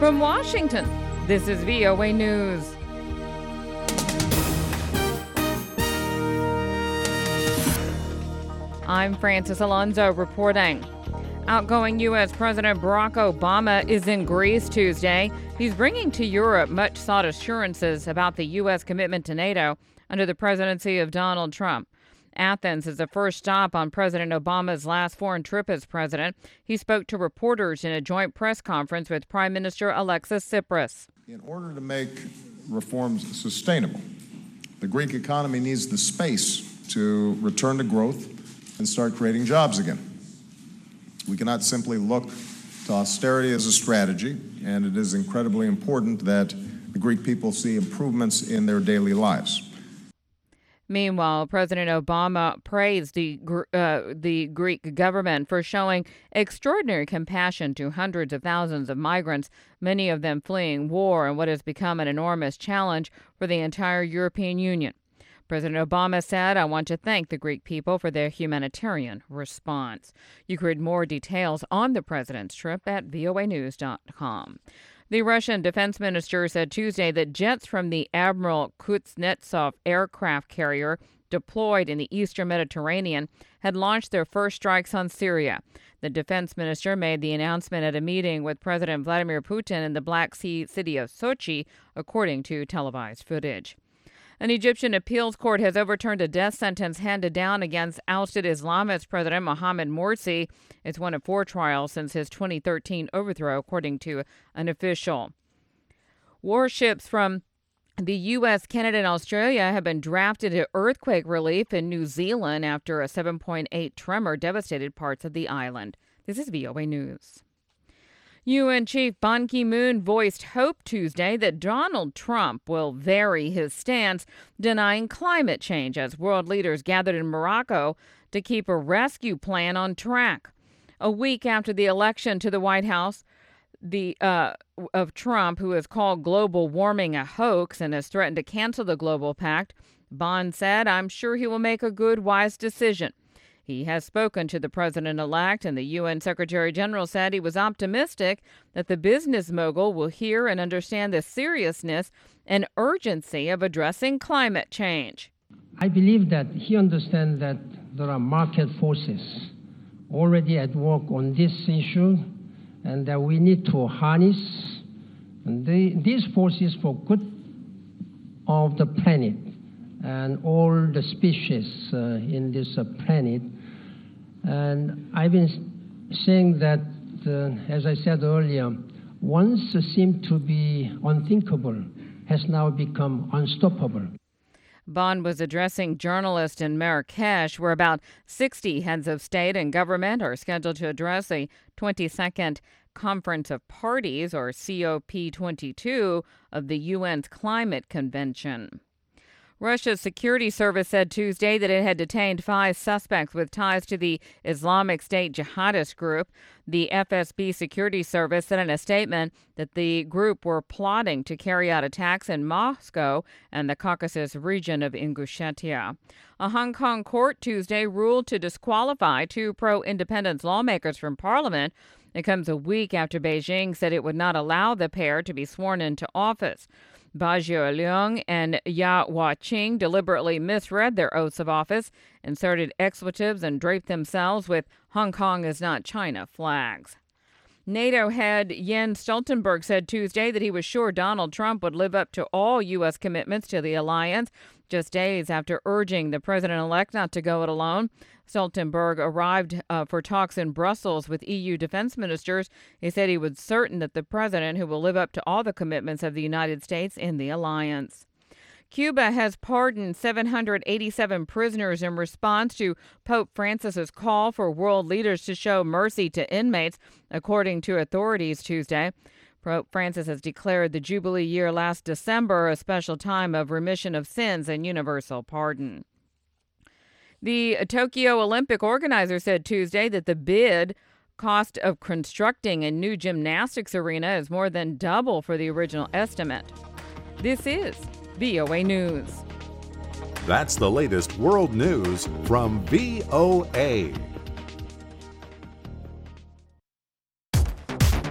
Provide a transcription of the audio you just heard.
From Washington, this is VOA News. I'm Francis Alonso reporting. Outgoing U.S. President Barack Obama is in Greece Tuesday. He's bringing to Europe much-sought assurances about the U.S. commitment to NATO under the presidency of Donald Trump. Athens is the first stop on President Obama's last foreign trip as president. He spoke to reporters in a joint press conference with Prime Minister Alexis Tsipras. In order to make reforms sustainable, the Greek economy needs the space to return to growth and start creating jobs again. We cannot simply look to austerity as a strategy, and it is incredibly important that the Greek people see improvements in their daily lives. Meanwhile, President Obama praised the Greek government for showing extraordinary compassion to hundreds of thousands of migrants, many of them fleeing war and what has become an enormous challenge for the entire European Union. President Obama said, "I want to thank the Greek people for their humanitarian response." You can read more details on the president's trip at voanews.com. The Russian defense minister said Tuesday that jets from the Admiral Kuznetsov aircraft carrier deployed in the eastern Mediterranean had launched their first strikes on Syria. The defense minister made the announcement at a meeting with President Vladimir Putin in the Black Sea city of Sochi, according to televised footage. An Egyptian appeals court has overturned a death sentence handed down against ousted Islamist President Mohamed Morsi. It's one of 4 trials since his 2013 overthrow, according to an official. Warships from the U.S., Canada, and Australia have been drafted to earthquake relief in New Zealand after a 7.8 tremor devastated parts of the island. This is VOA News. UN Chief Ban Ki-moon voiced hope Tuesday that Donald Trump will vary his stance, denying climate change as world leaders gathered in Morocco to keep a rescue plan on track. A week after the election to the White House of Trump, who has called global warming a hoax and has threatened to cancel the global pact, Ban said, "I'm sure he will make a good, wise decision." He has spoken to the president-elect, and the UN Secretary General said he was optimistic that the business mogul will hear and understand the seriousness and urgency of addressing climate change. I believe that he understands that there are market forces already at work on this issue, and that we need to harness these forces for good of the planet and all the species in this planet. And I've been saying that, as I said earlier, once seemed to be unthinkable has now become unstoppable. Ban was addressing journalists in Marrakesh, where about 60 heads of state and government are scheduled to address a 22nd Conference of Parties, or COP22, of the UN's Climate Convention. Russia's security service said Tuesday that it had detained 5 suspects with ties to the Islamic State jihadist group. The FSB security service said in a statement that the group were plotting to carry out attacks in Moscow and the Caucasus region of Ingushetia. A Hong Kong court Tuesday ruled to disqualify 2 pro-independence lawmakers from parliament. It comes a week after Beijing said it would not allow the pair to be sworn into office. Bajio Leung and Ya Huaqing deliberately misread their oaths of office, inserted expletives, and draped themselves with "Hong Kong is not China" flags. NATO head Jens Stoltenberg said Tuesday that he was sure Donald Trump would live up to all U.S. commitments to the alliance, just days after urging the president-elect not to go it alone. Stoltenberg arrived for talks in Brussels with EU defense ministers. He said he was certain that the president who will live up to all the commitments of the United States in the alliance. Cuba has pardoned 787 prisoners in response to Pope Francis's call for world leaders to show mercy to inmates, according to authorities Tuesday. Pope Francis has declared the Jubilee year last December a special time of remission of sins and universal pardon. The Tokyo Olympic organizer said Tuesday that the bid cost of constructing a new gymnastics arena is more than double for the original estimate. This is VOA News. That's the latest world news from VOA.